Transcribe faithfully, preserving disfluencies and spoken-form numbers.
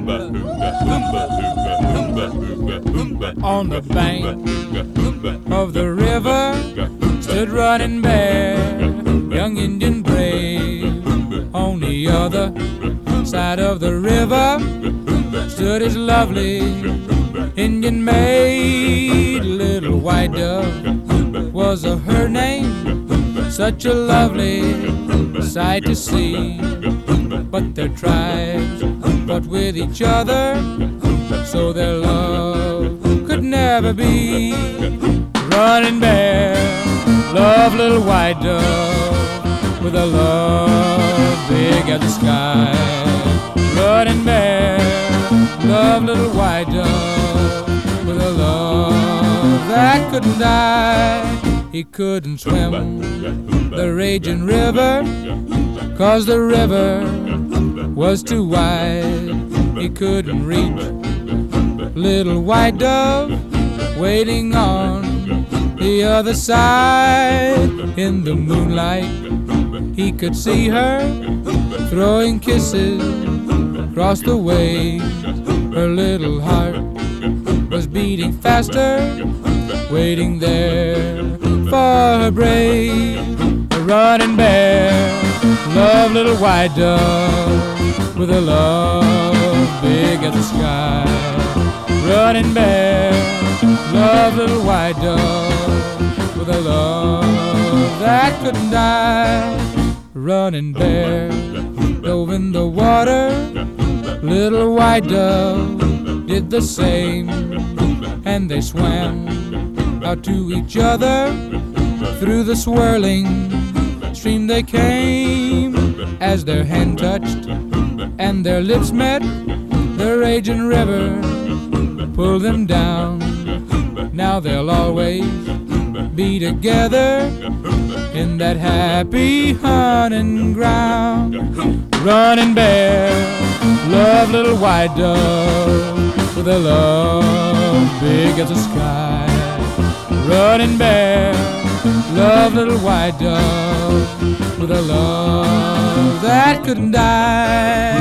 On the bank of the river stood Running Bear, young Indian brave. On the other side of the river stood his lovely Indian maid. Little White Dove was a her name, such a lovely sight to see. But their tribes fought with each other, so their love could never be. Running Bear loved Little White Dove with a love big as the sky. Running Bear loved Little White Dove with a love that couldn't die. He couldn't swim the raging river, 'cause the river was too wide. He couldn't reach Little White Dove waiting on the other side. In the moonlight he could see her throwing kisses across the waves. Her little heart was beating faster, waiting there for her brave. Running Bear loved Little White Dove with a love big as the sky. Running Bear loved Little White Dove with a love that couldn't die. Running Bear dove in the water, Little White Dove did the same, and they swam out to each other. Through the swirling stream they came. As their hand touched and their lips met, the raging river pulled them down. Now they'll always be together in that happy hunting ground. Running Bear loved Little White Dove with a love big as the sky. Running Bear loved Little White Dove with a love that couldn't die.